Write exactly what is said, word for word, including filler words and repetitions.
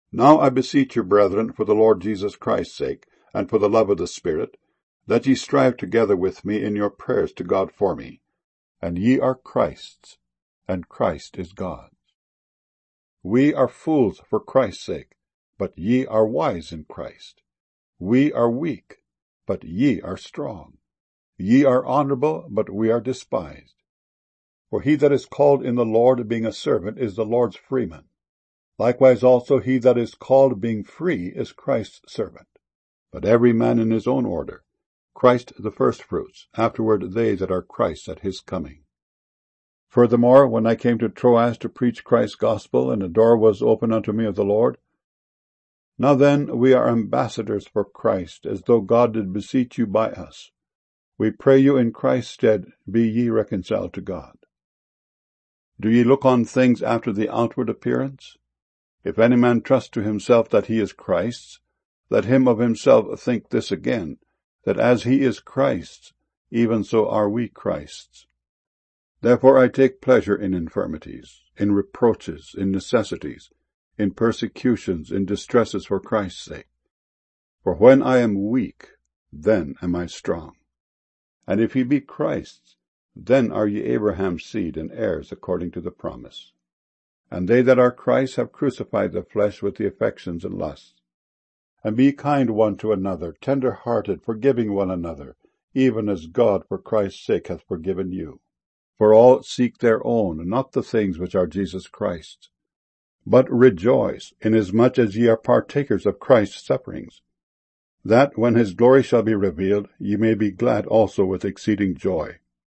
Now I beseech you, brethren, for the Lord Jesus Christ's sake, and for the love of the Spirit, that ye strive together with me in your prayers to God for me. And ye are Christ's, and Christ is God's. We are fools for Christ's sake, but ye are wise in Christ. We are weak, but ye are strong. Ye are honorable, but we are despised. For he that is called in the Lord, being a servant, is the Lord's freeman. Likewise also he that is called, being free, is Christ's servant. But every man in his own order, Christ the firstfruits, afterward they that are Christ's at his coming. Furthermore, when I came to Troas to preach Christ's gospel, and a door was opened unto me of the Lord, now then we are ambassadors for Christ, as though God did beseech you by us. We pray you in Christ's stead, be ye reconciled to God. Do ye look on things after the outward appearance? If any man trust to himself that he is Christ's, let him of himself think this again, that as he is Christ's, even so are we Christ's. Therefore I take pleasure in infirmities, in reproaches, in necessities, in persecutions, in distresses for Christ's sake. For when I am weak, then am I strong. And if ye be Christ's, then are ye Abraham's seed, and heirs according to the promise. And they that are Christ's have crucified the flesh with the affections and lusts. And be kind one to another, tender-hearted, forgiving one another, even as God for Christ's sake hath forgiven you. For all seek their own, not the things which are Jesus Christ's. But rejoice, inasmuch as ye are partakers of Christ's sufferings, that when his glory shall be revealed, ye may be glad also with exceeding joy.